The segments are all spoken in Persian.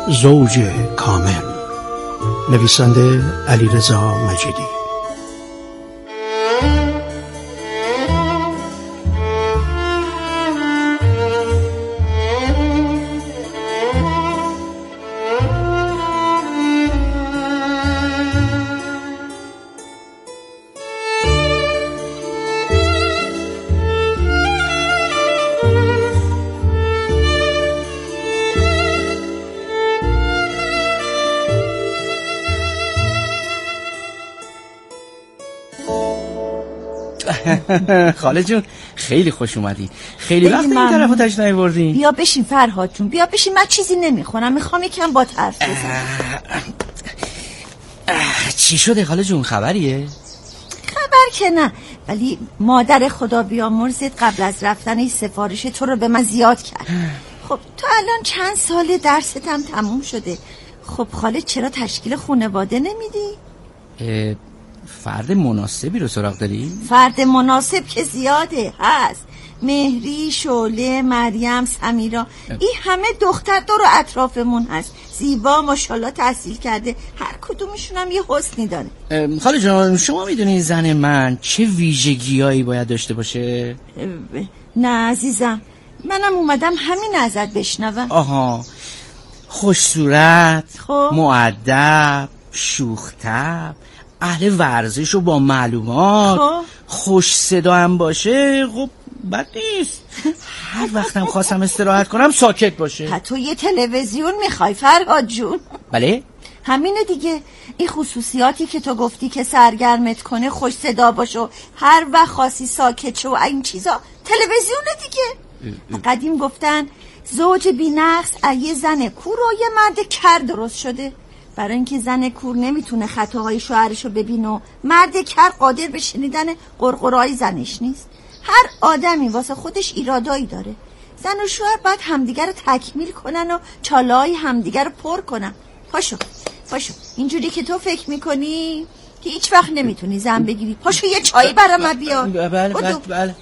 زوج کامل، نویسنده علیرضا مجیدی. خاله جون خیلی خوش اومدی. خیلی وقت این طرفو تشریف نیاوردین. بیا بشین فرهاد جون، بیا بشین. من چیزی نمیخورم، میخوام یکم با حرف بزنم. چی شده خاله جون؟ خبریه؟ خبر که نه، ولی مادر خدا بیامرزت قبل از رفتن این سفارش تو رو به من زیاد کرد. خب تو الان چند سال درستم تموم شده. خب خاله چرا تشکیل خانواده نمیدی؟ فرد مناسبی رو سراغ داری؟ فرد مناسب که زیاده هست. مهری، شعله، مریم، سمیرا، این همه دختر دور اطرافمون هست. زیبا، ماشاءالله تحصیل کرده، هر کدومشون هم یه حسنی داره. خاله جان شما میدونی زن من چه ویژگیایی باید داشته باشه؟ نه عزیزم، منم اومدم همین ازت بشنوم. آها، خوش صورت، خب مؤدب، شوخ طبع، اهل ورزش و با معلومات، خوش صدا هم باشه. خب بد نیست. هر وقتم خواستم استراحت کنم ساکت باشه. تو یه تلویزیون میخوای فرهاد جون؟ بله همینه دیگه. این خصوصیاتی که تو گفتی که سرگرمت کنه، خوش صدا باشه و هر وقت خاصی ساکت شو و این چیزا، تلویزیونه دیگه. قدیم گفتن زوج بی‌نقص یه زن کور و یه مرد کر درست شده. برای اینکه زن کور نمیتونه خطاهای شوهرشو ببینه و مرد کر قادر به شنیدن قرقرای زنش نیست. هر آدمی واسه خودش ایرادایی داره. زن و شوهر باید همدیگر رو تکمیل کنن و چاله‌های همدیگر رو پر کنن. پاشو اینجوری که تو فکر میکنی که هیچ وقت نمیتونی زن بگیری. پاشو یه چایی برام بیار. بله.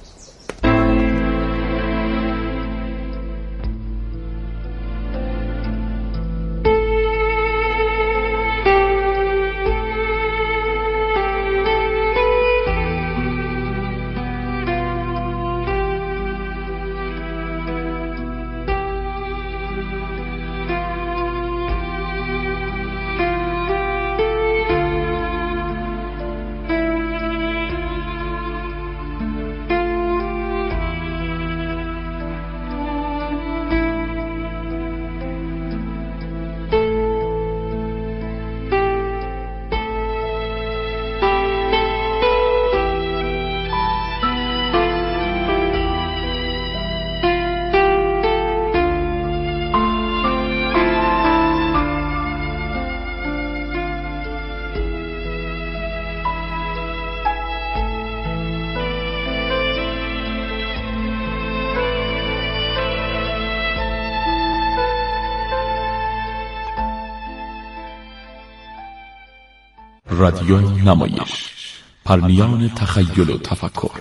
رادیو نمایش، پرنیان تخیل و تفکر.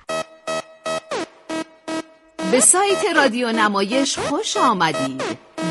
به سایت رادیو نمایش خوش آمدید.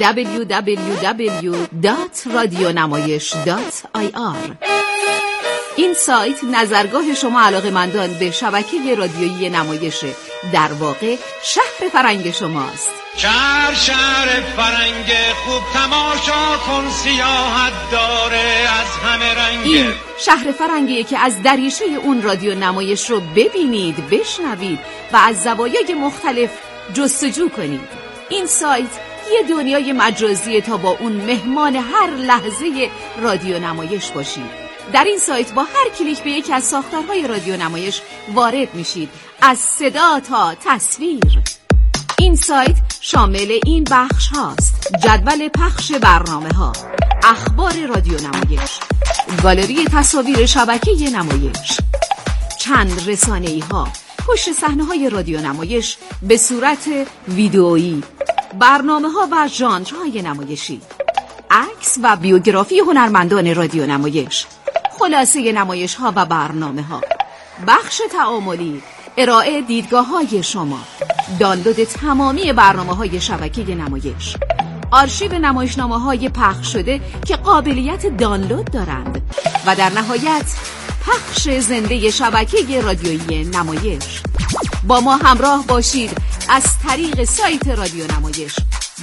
www.radionamayish.ir. این سایت نظرگاه شما علاقه‌مندان به شبکه رادیویی نمایشه. در واقع شهر فرنگ شماست. شهر فرنگ خوب تماشا کن، سیاحت داره از همه رنگ. این شهر فرنگیه که از دریچه اون رادیو نمایش رو ببینید، بشنوید و از زوایای مختلف جستجو کنید. این سایت یه دنیای مجازیه تا با اون مهمان هر لحظه رادیو نمایش باشید. در این سایت با هر کلیک به یکی از ساختارهای رادیو نمایش وارد میشید، از صدا تا تصویر. این سایت شامل این بخش هاست: جدول پخش برنامه ها، اخبار رادیو نمایش، گالری تصاویر شبکه نمایش، چند رسانه‌ای ها، پشت صحنه های رادیو نمایش به صورت ویدئویی، برنامه ها و ژانرهای نمایشی، عکس و بیوگرافی هنرمندان رادیو نمایش، خلاصه نمایش ها و برنامه ها، بخش تعاملی، ارائه دیدگاه های شما، دانلود تمامی برنامه های شبکه نمایش، آرشیو نمایشنامه‌های پخش شده که قابلیت دانلود دارند و در نهایت پخش زنده شبکه رادیویی نمایش. با ما همراه باشید از طریق سایت رادیو نمایش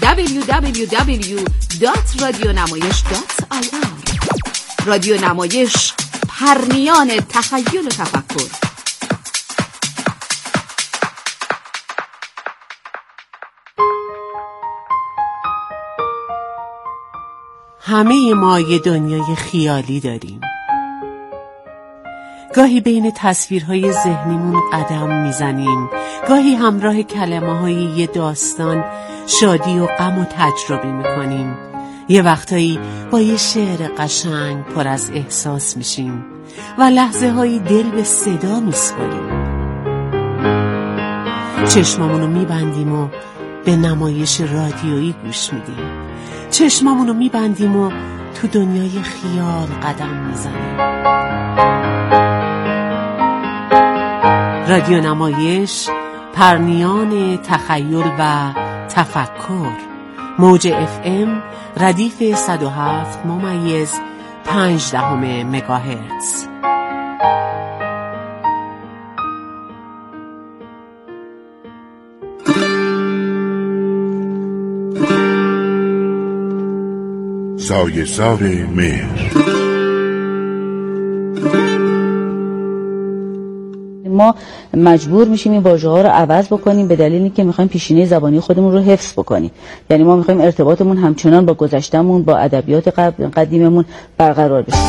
www.radionamayesh.ir. رادیو نمایش، پرنیان تخیل و تفکر. همه ما یه دنیای خیالی داریم. گاهی بین تصویرهای ذهنیمون قدم میزنیم، گاهی همراه کلمه‌های یه داستان شادی و غم و تجربه میکنیم. یه وقتایی با یه شعر قشنگ پر از احساس میشیم و لحظه هایی دل به صدا میسپاریم. چشمامونو میبندیم و به نمایش رادیویی گوش میدیم. چشمامونو میبندیم و تو دنیای خیال قدم میزنیم. رادیو نمایش، پرنیان تخیل و تفکر. موج FM ردیف 107.5 مگاهرتز. سایه‌سار مهر. ما مجبور میشیم این واژه‌ها رو عوض بکنیم به دلیل اینکه میخوایم پیشینه زبانی خودمون رو حفظ بکنیم. یعنی ما میخوایم ارتباطمون همچنان با گذشتهمون، با ادبیات قدیممون برقرار بشه.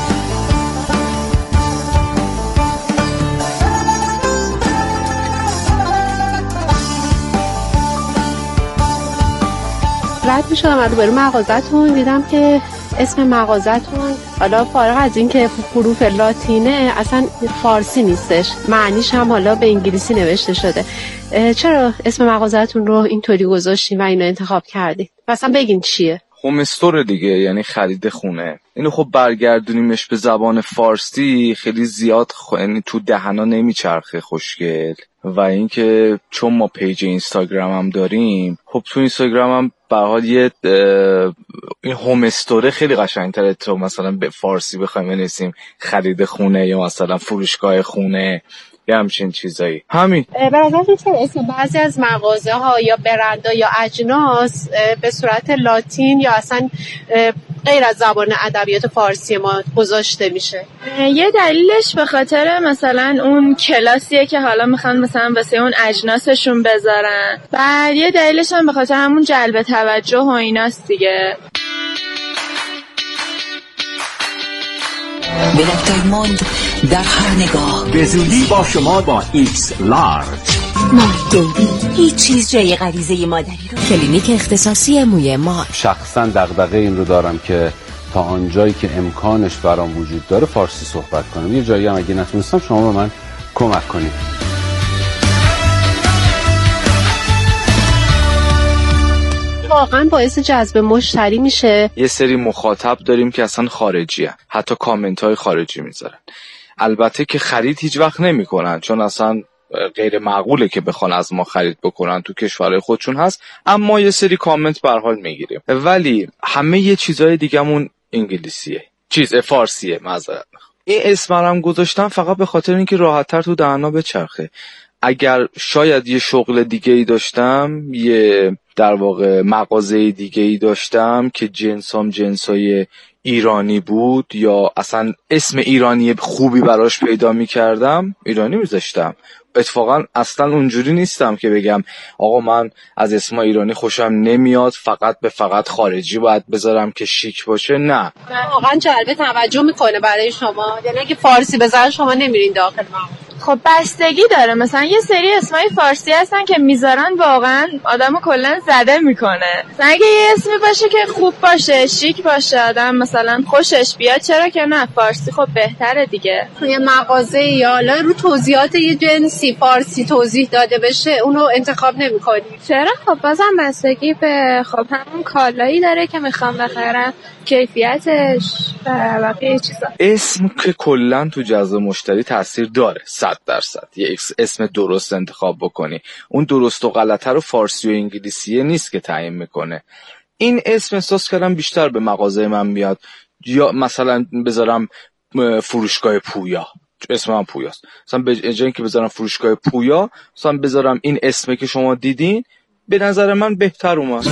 رد میشدم از روبرو مغازتون، دیدم که اسم مغازتون حالا فارغ از این که حروف لاتینه اصلا فارسی نیستش، معنیش هم حالا به انگلیسی نوشته شده. چرا اسم مغازتون رو اینطوری گذاشتین و اینو انتخاب کردین؟ مثلا بگین چیه؟ هوم استور دیگه، یعنی خرید خونه. اینو خب برگردونیمش به زبان فارسی خیلی زیاد یعنی تو دهنا نمیچرخه خوشگل. و اینکه چون ما پیج اینستاگرام هم داریم، خب تو اینستاگرام هم به هر حال یه این هوم استوره خیلی قشنگ‌تره تو مثلا به فارسی بخوایم بنویسیم خرید خونه یا مثلا فروشگاه خونه یا همچین چیزایی. همین. به نظرتون چرا اسم بعضی از مغازه‌ها یا برندها یا اجناس به صورت لاتین یا اصلا غیر از زبان ادبیات فارسی ما گذاشته میشه؟ یه دلیلش به خاطر مثلا اون کلاسیه که حالا میخوان مثلا واسه اون اجناسشون بذارن. بعد یه دلیلش هم به خاطر همون جلب توجه و ایناست دیگه. بلکتایموند در هر نگاه. به زودی با شما با ایکس لارج. مای هیچ چیز جای غریزه مادری رو. کلینیک اختصاصی موی مار. شخصا دغدغه این رو دارم که تا آنجایی که امکانش برام وجود داره فارسی صحبت کنم. یه جایی هم اگه نتونستم شما به من کمک کنید. واقعا باعث جذب مشتری میشه. یه سری مخاطب داریم که اصلا خارجی هن. حتی کامنت های خارجی میذارن. البته که خرید هیچ وقت نمی کنن، چون اصلا غیر معقوله که بخوان از ما خرید بکنن، تو کشورهای خودشون هست. اما یه سری کامنت به هر حال میگیریم. ولی همه یه چیزای دیگه‌مون انگلیسیه، فارسیه. معذرت میخوام. این اسم هم گذاشتم فقط به خاطر اینکه راحت‌تر تو دهنا بچرخه. اگر شاید یه شغل دیگه‌ای داشتم، یه در واقع مغازه دیگه‌ای داشتم که جنسای ایرانی بود یا اصلا اسم ایرانی خوبی براش پیدا می‌کردم، ایرانی می‌ذاشتم. اتفاقا اصلا اونجوری نیستم که بگم آقا من از اسم ایرانی خوشم نمیاد، فقط خارجی باید بذارم که شیک باشه. نه، واقعا جلب توجه میکنه برای شما. یعنی اگه فارسی بذارن شما نمیرین داخل مغازه. خب بستگی داره. مثلا یه سری اسمای فارسی هستن که میذارن واقعا آدمو کلا زده میکنه. مثلا اگه یه اسمی باشه که خوب باشه، شیک باشه، آدم مثلا خوشش بیاد، چرا که نه؟ فارسی خب بهتره دیگه. توی مغازه یا حالا رو توضیحات یه جنسی فارسی توضیح داده بشه، اونو انتخاب نمی‌کنی. چرا؟ خب بازم بستگی به خب همون کالایی داره که میخوام بخرم، کیفیتش و بقیه چیزا. اسم که کلا تو جذب مشتری تاثیر داره 100%. یه اسم درست انتخاب بکنی. اون درست و غلطه رو فارسی و انگلیسیه نیست که تعیین میکنه. این اسم احساس کردم بیشتر به مغازه من میاد. یا مثلا بذارم فروشگاه پویا، اسم من پویاست، مثلا به جای اینکه بذارم فروشگاه پویا مثلا بذارم این اسمی که شما دیدین، به نظر من بهتر اومد.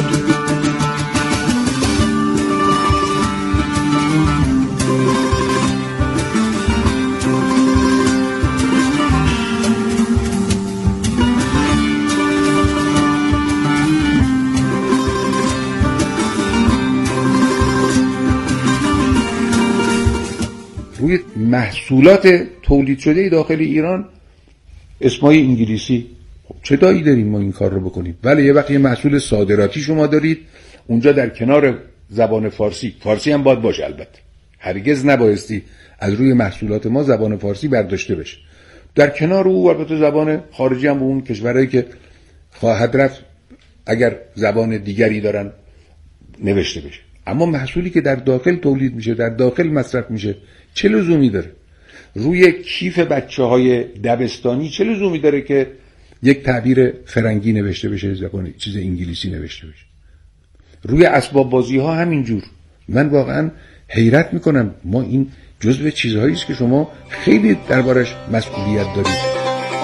روی محصولات تولید شده داخل ایران اسمای انگلیسی، خب چه دایی داریم ما این کار رو بکنیم؟ بله یه وقتی محصول صادراتی شما دارید اونجا در کنار زبان فارسی هم باید باشه، البته هرگز نبایستی از روی محصولات ما زبان فارسی برداشته بشه. در کنار او البته زبان خارجی هم اون کشورهایی که خواهد رفت اگر زبان دیگری دارن نوشته بشه. اما محصولی که در داخل تولید میشه، در داخل مصرف میشه، چه لزومی داره روی کیف بچه‌های دبستانی چه لزومی داره که یک تعبیر فرنگی نوشته بشه، زبان چیز انگلیسی نوشته بشه؟ روی اسباب بازی ها همینجور. من واقعا حیرت میکنم. ما این جزء چیزهایی است که شما خیلی دربارش مسئولیت دارید.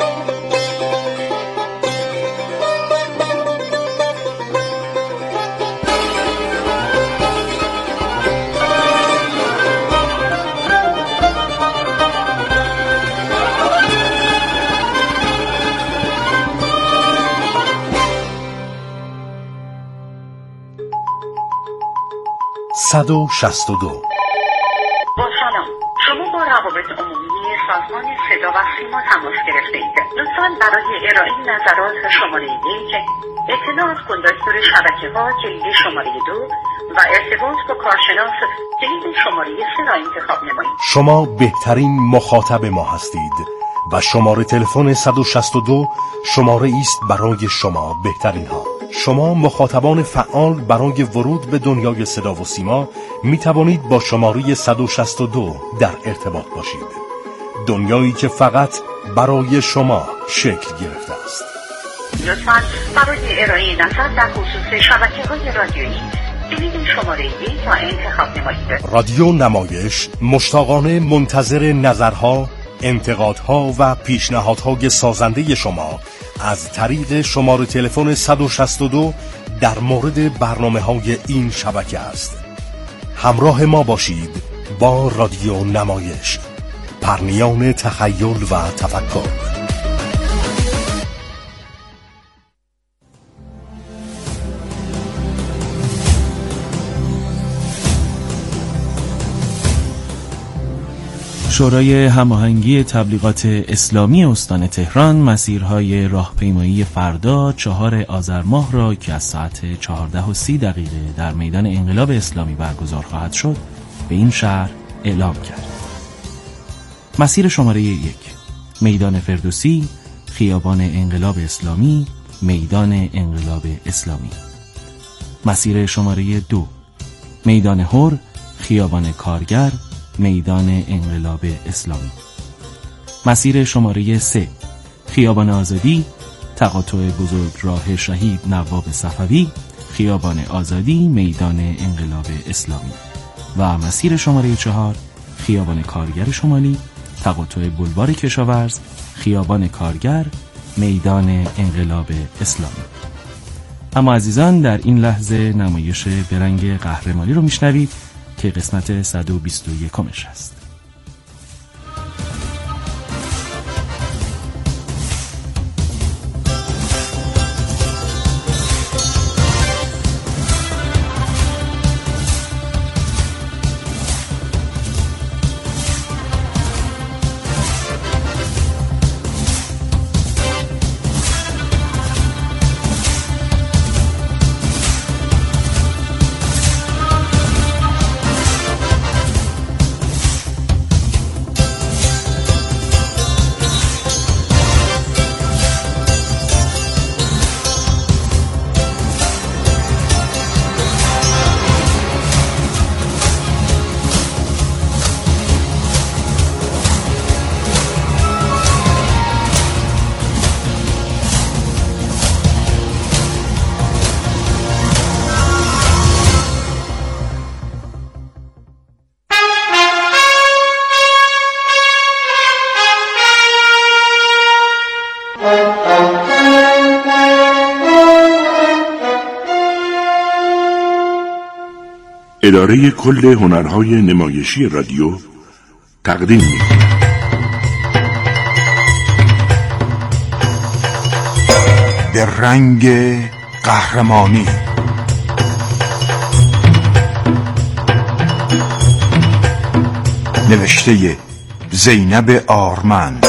با سلام، شما با روابط عمومی سازمان صدا و سیما تماس گرفته اید. لطفاً برای ارائه نظرات شماره 1 اطلاعات کندکتور شبکه‌ها کلید شماره 2 و ارتباط با کارشناس کلید شماره 3 را انتخاب نمایید. شما بهترین مخاطب ما هستید و شماره تلفن 162 شماره است برای شما بهترین ها. شما مخاطبان فعال برای ورود به دنیای صدا و سیما می توانید با شماره 162 در ارتباط باشید. دنیایی که فقط برای شما شکل گرفته است. لطفاً برای ارائه نظر در خصوص شبکه‌های رادیویی کلید شماره 1 را انتخاب نمایید. رادیو نمایش مشتاقانه منتظر نظرها، انتقادها و پیشنهادهای سازنده شما از طریق شماره تلفن 162 در مورد برنامه‌های این شبکه است. همراه ما باشید با رادیو نمایش، پرنیان تخیل و تفکر. شورای هماهنگی تبلیغات اسلامی استان تهران مسیرهای راهپیمایی فردا 4 آذر ماه را که از ساعت 14:30 در میدان انقلاب اسلامی برگزار خواهد شد به این شهر اعلام کرد. مسیر شماره 1 میدان فردوسی، خیابان انقلاب اسلامی، میدان انقلاب اسلامی. مسیر شماره 2 میدان هر، خیابان کارگر، میدان انقلاب اسلامی. مسیر شماره 3 خیابان آزادی، تقاطع بزرگ راه شهید نواب صفوی، خیابان آزادی، میدان انقلاب اسلامی. و مسیر شماره 4 خیابان کارگر شمالی، تقاطع بولوار کشاورز، خیابان کارگر، میدان انقلاب اسلامی. اما عزیزان، در این لحظه نمایش برنگ قهرمانی رو میشنوید که قسمت 121 است. اداره کل هنرهای نمایشی رادیو تقدیم می‌کند. به رنگ قهرمانی، نوشته زینب آرمند.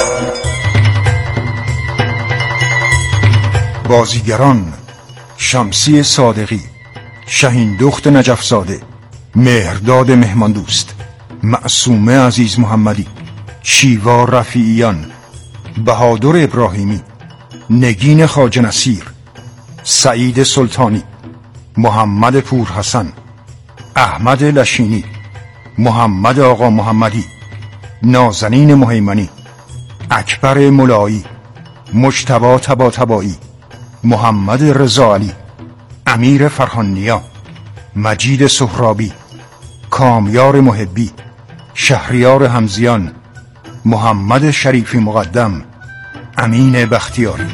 بازیگران: شمسی صادقی، شهین دخت نجفزاده، مهرداد مهماندوست، معصومه عزیز محمدی، شیوا رفیعیان، بهادر ابراهیمی، نگین خواجه نصیر، سعید سلطانی، محمد پورحسن، احمد لشینی، محمد آقا محمدی، نازنین مهیمنی، اکبر ملایی، مجتبی طباطبایی، محمد رضا علی، امیر فرهانیا، مجید سهرابی، کامیار محبی، شهریار حمزیان، محمد شریفی مقدم، امین بختیاری.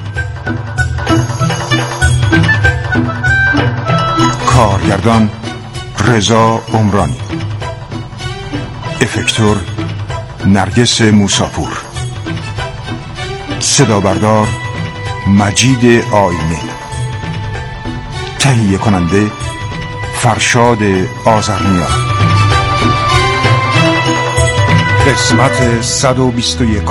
کارگردان: رضا عمرانی. افکتور: نرگس موساپور. صدا بردار: مجید آینه. تهیه کننده: فرشاد آذرنیا. قسمت 121.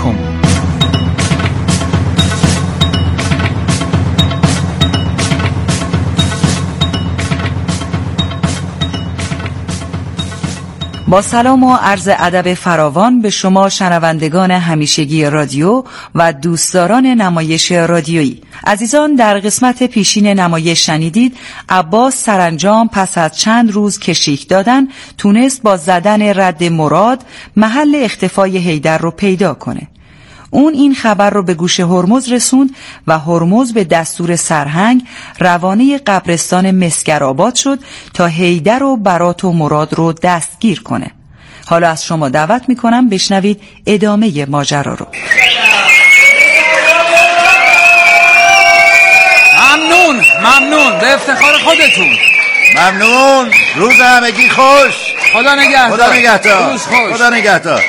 با سلام و عرض ادب فراوان به شما شنوندگان همیشگی رادیو و دوستداران نمایش رادیویی. عزیزان، در قسمت پیشین نمایش شنیدید عباس سرانجام پس از چند روز کشیک دادن تونست با زدن رد مراد محل اختفای حیدر رو پیدا کنه. اون این خبر رو به گوش هرمز رسوند و هرمز به دستور سرهنگ روانه قبرستان مسگرآباد شد تا حیدر و برات و مراد رو دستگیر کنه. حالا از شما دعوت میکنم بشنوید ادامه ماجرا رو. ممنون به افتخار خودتون. ممنون. روز همگی خوش. خدا نگهدار. خدا نگهدار. روز خوش. خدا نگهدار.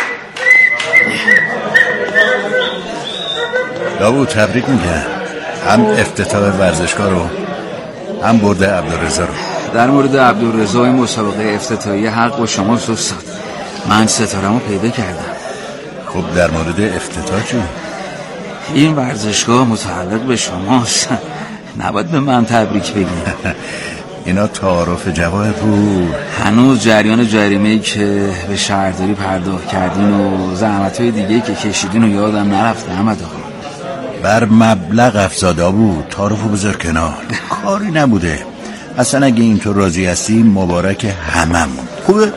داوود تبریک میگم، هم افتتاح ورزشگاه رو هم برده عبدالرضا رو. در مورد عبدالرضا این مسابقه افتتاحیه حق با شما استاد، من ستاره‌مو پیدا کردم. خب در مورد افتتاح چی؟ این ورزشگاه متعلق به شماست، نباید به من تبریک بگیم. اینا تعارف جواهر رو. هنوز جریان جریمه‌ای که به شهرداری پرداخت کردین و زحمت‌های دیگه‌ای که کشیدین و یادم نرفته احمد آقا. بر مبلغ افزاده بود، تعارفو بذار کنار. کاری نبوده. اصلا اگه اینطور راضی هستی مبارک هممون. خوبه؟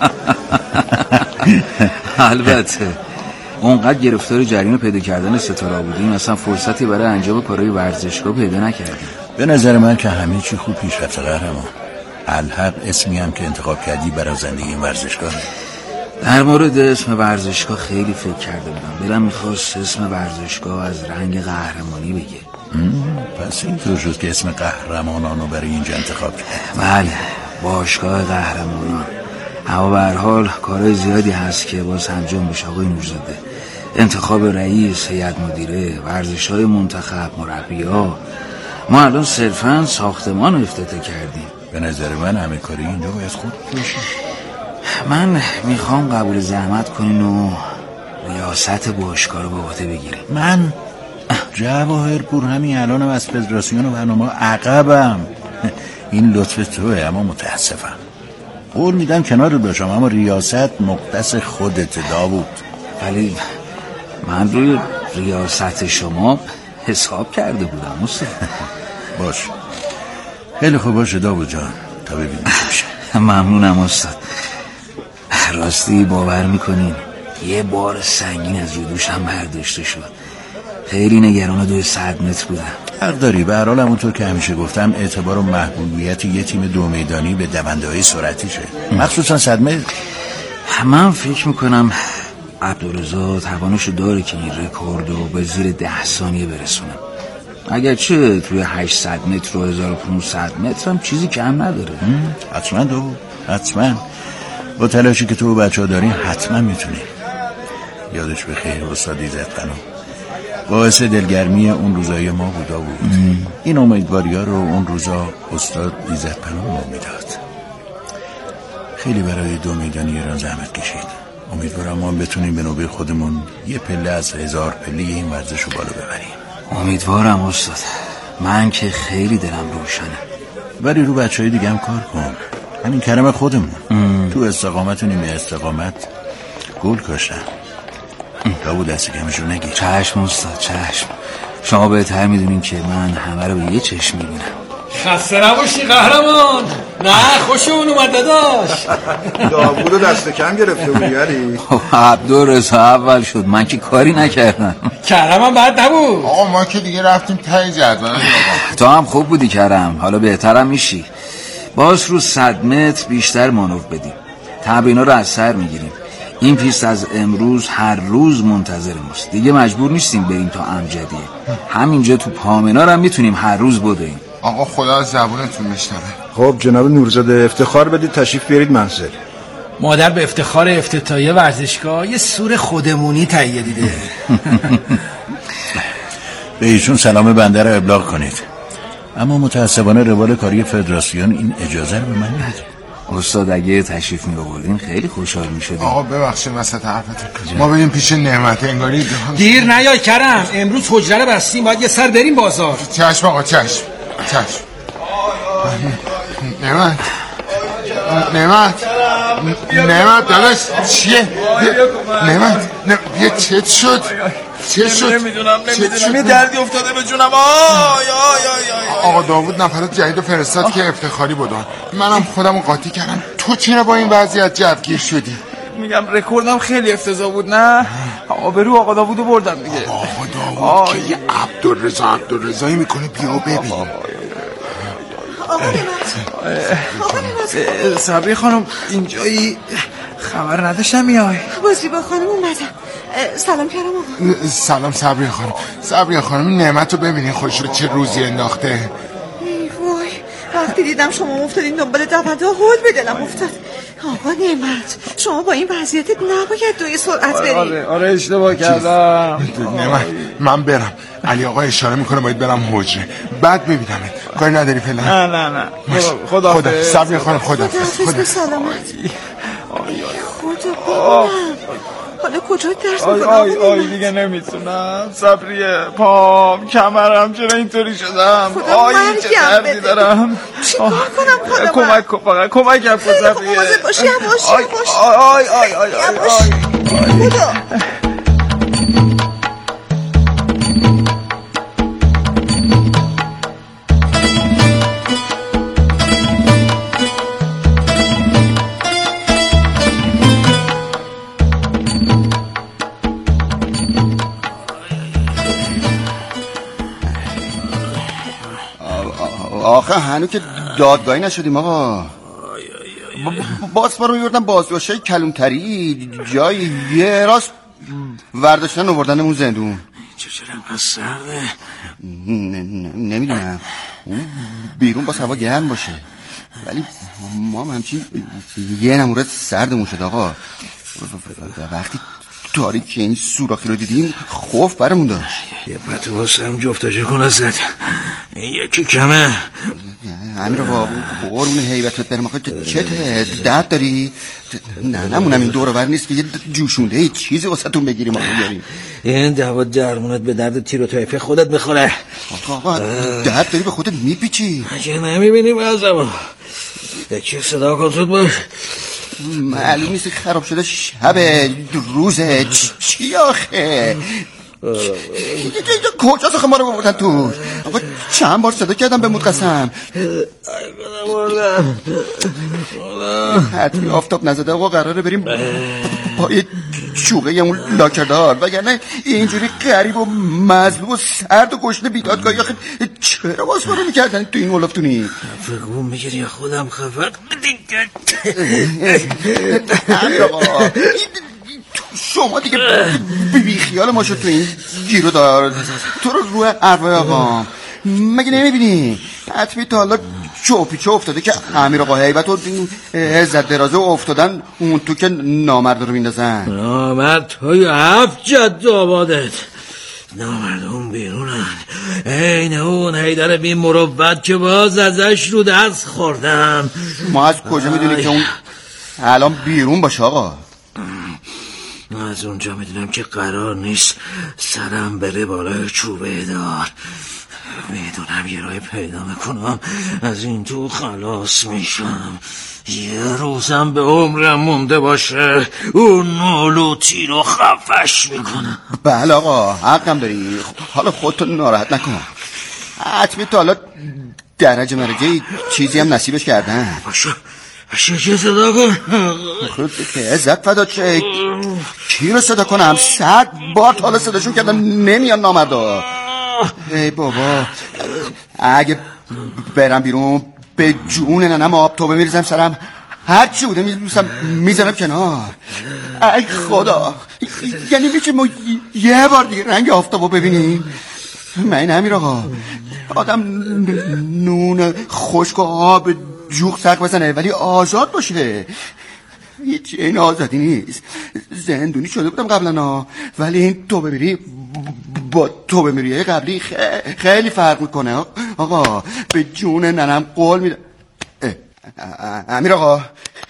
البته اونقدر گرفتار جریان پیدا کردن ستاره بودیم اصلا فرصتی برای انجام کارهای ورزشگاه پیدا نکردیم. به نظر من که همه چی خوب پیش رفته قهرمان. الحق اسمی هم که انتخاب کردی برای زندگی این ورزشگاه. در مورد اسم ورزشگاه خیلی فکر کرده بودم، دلم میخواست اسم ورزشگاه از رنگ قهرمانی بگه. پس اینطور شد که اسم قهرمانانو برای اینجا انتخاب کرد. بله، باشگاه قهرمانان. اما به هر حال کارهای زیادی هست که باز انجام بشه آقای نورزاده. انتخاب رئیس، هیئت مدیره، ورزش‌های منتخب، مربی‌ها. ما الان صرفاً ساختمان رو افتتاح کردیم. به نظر من همه کاری اینجا باید خود بشه. من میخوام قبول زحمت کنین و ریاست باشگاه رو به عهده بگیریم. من جواهر پور همین الانم از فدراسیون و برنامه عقبم. این لطف توه، اما متاسفم. قول میدم کنار رو باشم، اما ریاست مختص خودت داوود. ولی من روی ریاست شما حساب کرده بودم استاد. باش، خیلی خوب باشه داوود جان، تا ببینیم چی میشه. ممنونم استاد. راستی باور میکنین یه بار سنگین از روی دوشم برداشته شد. خیلی نگران 200 متر بودم. حق داری. به هر حال همونطور که همیشه گفتم اعتبار و محبوبیت یه تیم دو میدانی به دونده‌های سرعتیشه، مخصوصا 100 متر. من فکر میکنم عبدالرضا توانشو داره که این رکوردو به زیر 10 ثانیه برسونه. اگرچه توی 800 متر و 1500 متر هم چیزی کم نداره. حتما دو. حتما با تلاشی که تو و بچه ها دارین حتما میتونی. یادش بخیر استاد ایزد پناه باعث دلگرمی اون روزای ما بود. این امیدواری ها رو اون روزا استاد ایزد پناه ما میداد. خیلی برای 2 میدان ایران زحمت کشید. امیدوارم ما بتونیم به نوبه خودمون یه پله از 1000 پله این ورزش رو بالا ببریم. امیدوارم استاد. من که خیلی دلم روشنه. ولی رو بچه های دیگه هم کار کن. همین کرم خودمون تو استقامت و نیمه استقامت گل کاشتن. داو دست کمش رو نگیر. چشم استاد چشم. شما بهتر میدونین که من همه رو به یه چشم میبینم. خسته نباشی قهرمان. نه خوشمون اومد داداش. داوود رو دست کم گرفته بودی علی. عبدالرضا اول شد، من که کاری نکردم. کرمم بد نبود. آقا ما که دیگه رفتیم ته جدول. تو هم خوب بودی کرم، حالا بهترم میشی. باز رو 100 متر بیشتر مانور بدیم. تمرینا رو از سر میگیریم. این پیست از امروز هر روز منتظر ماست. دیگه مجبور نیستیم بریم تا امجدیه. همینجا تو پامنار هم میتونیم هر روز بدویم. آقا خدا از زبونتون بشنوه. خب جناب نورزاده افتخار بدید تشریف بیارید منزل. مادر به افتخار افتتاحیه ورزشگاه یه سور خودمونی تهیه دیده. به ایشون سلام بنده رو ابلاغ کنید. اما متاسفانه روال کاری فدراسیون این اجازه رو به من نمیده. استاد اگه تشریف می آوردین خیلی خوشحال میشدیم. آقا ببخشید وسط حرفتون ما بریم پیش نعمت. انگاری دیر نیای کرم، امروز حجره رو بستیم، باید یه سر بریم بازار. چشم آقا چشم. نعمت داداش چیه؟ نعمت بیا چت شد؟ نمیدونم یه دردی افتاده به جونم. آقا داوود نفرات جدید فرستاد که افتخاری بودن. منم خودمو قاطی کردم. تو چرا با این وضعیت جوگیر شدی؟ میگم رکوردم خیلی افتضاح بود. نه آبرو آقا داوودو بردم دیگه. آقا داوود که یه عبدالرضایی میکنه. بیا ببین. صبری خانم اینجایی خبر نداشتم میای؟ بازی با خانم اومدم. سلام کردم آقا. سلام صبری خانم. این نعمت رو ببینین خودش رو چه روزی انداخته. ای وای وقتی دیدم شما افتادین دنبال دونده ها هول به دلم افتاد. آقا نعمت شما با این وضعیتت نباید دوی سرعت بریم. آره اشتباه کردم. نعمت من برم. علی آقا اشاره میکنه باید برم حجره. بعد میبینمت. کاری نداری فعلا؟ نه خدا صبری خانم خدا سلامت. خدا حالا کجا درس میکنم؟ آی دیگه نمیتونم. صبریه پام کمرم چرا اینطوری شدم. آی چه دردی دارم. چیکار کنم خانم؟ کمکم کن صبریه. مواظب باش یواش. آی خدا. آخه هنو که دادگاهی نشدیم آقا. باز رو میبردن بازداشتای کلونتری جای یه راست ورداشتن آوردنمون زندون. چرا اینقدر سرده؟ نمیدونم. بیرون باز هوا گرم باشه ولی ما هم همچین یه نمورد سردمون شد آقا. وقتی تاریک این سوراخی رو دیدیم خوف برمون داشت. یه پتو واسم جفتاجه کنه زد. این یکی کمه. همین رو با قرون حیبتت برم آقا. چته درد داری؟ نمونم این دور ور نیست که یه جوشونده یه چیزی واسه تون بگیریم آقا بیاریم. این دوا درمونت به درد تیر و تایفه خودت بخوره. آقا درد داری به خودت میپیچی. اگه نمیبینیم از زمان یکی صدا کن زود باش. معلوم نیست خراب شده شبه روزه چی آخه؟ کجا سخه ما رو بردن تو؟ آقا چند بار صدا کردم به متقسم. حتمی آفتاب نزده آقا قراره بریم پای چوغه اون لاکردار وگرنه اینجوری غریب و مظلوم و سرد و گشنه بیدادگاهی. آخه چرا باز بارو میکردن تو این اولفتونی؟ فکرم میگیری خودم خفت همین آقا شما دیگه بی خیال ما شد تو این گیرو دار. تو رو روی عرفای آقا مگه نمیبینی؟ حتمی تا حالا چوپیچه افتاده که امیر آقا هیبت و عزت درازه افتادن اون تو که نامرد رو میندازن. نامرد توی 7 جد آبادت، نامردون بیرونن. این اون حیدر بی مروت که باز ازش رو دست خوردم. ما از کجا میدونی که اون الان بیرون باشه آقا؟ از اونجا میدونم که قرار نیست سرم بره بالای چوبه دار. میدونم یه راه پیدا میکنم از این تو خلاص میشم. یه روزم به عمرم مونده باشه اون نولوتی رو خفش میکنم. بله آقا حقم داری. حالا خودتو ناراحت نکن. حتمی تا حالا درجه مرجه چیزی هم نصیبش کردن. باشه چه صدا کن. خود که عزت فدا چه کی رو صدا کنم؟ 100 بار تا حالا صداشون کردم نمیان نامردا. ای بابا اگه برم بیرون به جون ننم آب توبه میریزم سرم، هر چی بوده میزنم کنار. ای خدا، یعنی میشه ما یه بار دیگه رنگ آفتابو ببینیم؟ من امیر آقا آدم نون خشک و آب جوخ سرک بزنه ولی آزاد باشه. هیچ این آزادی نیست. زندونی شده بودم قبلا ولی این توبه میری با توبه میری قبلی خیلی فرق میکنه آقا. به جون ننم قول میدم. امیر آقا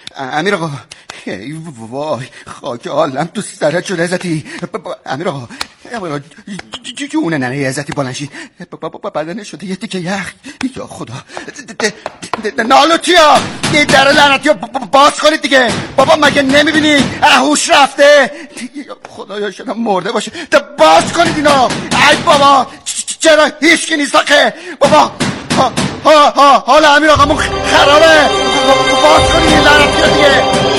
ای وای خاک عالم تو سرت شده عزتی. امیر آقا جون ننه عزتی بلنشی بدنه شده یه تیکه یخ. یا خدا نالوتیا یه در لعنتی باز کنید دیگه. بابا مگه نمیبینی هوش رفته؟ خدایا شدم مرده باشه. باز کنید اینا. ای بابا چرا هیچکی نیست آخه؟ بابا حالا امیر آقامون خرابه. باز کنید این لعنتی دیگه.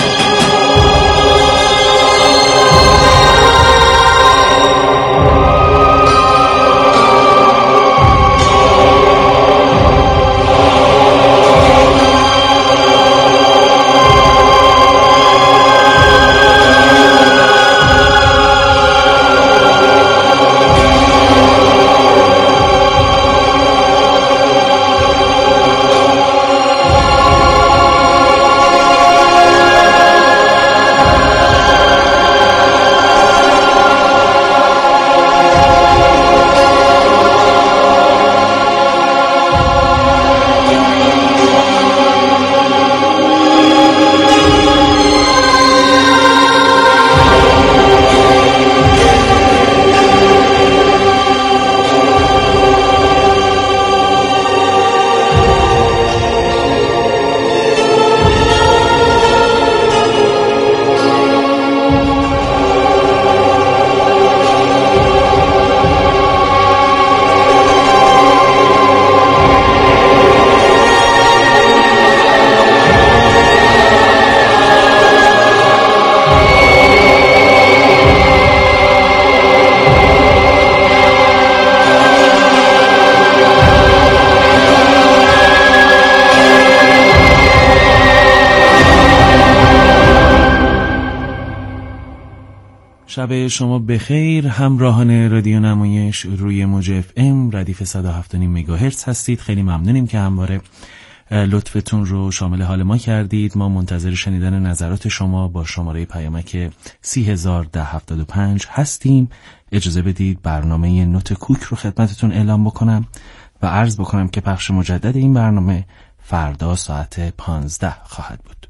شب شما بخیر همراهان رادیو نمایش روی موج اف ام ردیف 107.5 مگاهرتز هستید. خیلی ممنونیم که همواره لطفتون رو شامل حال ما کردید. ما منتظر شنیدن نظرات شما با شماره پیامک 301075 هستیم. اجازه بدید برنامه نوت کوک رو خدمتتون اعلام بکنم و عرض بکنم که پخش مجدد این برنامه فردا ساعت 15 خواهد بود.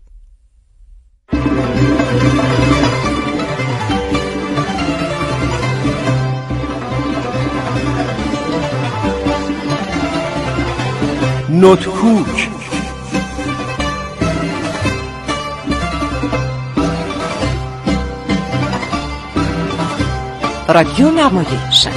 نوتکوک رادیو نمایش.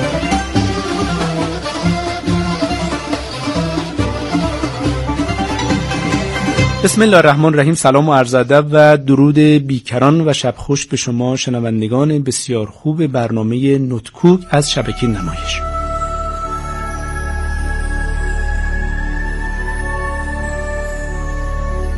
بسم الله الرحمن الرحیم. سلام و عرض ادب و درود بیکران و شب خوش به شما شنوندگان بسیار خوب برنامه نوتکوک از شبکه نمایش.